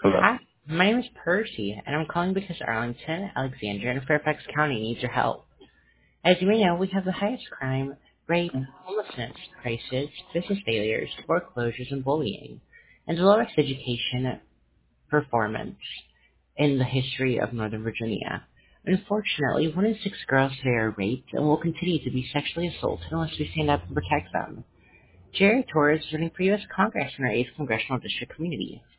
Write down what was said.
Hello. Hi, my name is Percy, and I'm calling because Arlington, Alexandria, and Fairfax County needs your help. As you may know, we have the highest crime, rape, homelessness, crisis, business failures, foreclosures, and bullying, and the lowest education performance in the history of Northern Virginia. Unfortunately, 1 in 6 girls today are raped and will continue to be sexually assaulted unless we stand up and protect them. Jerry Torres is running for U.S. Congress in our 8th Congressional District community.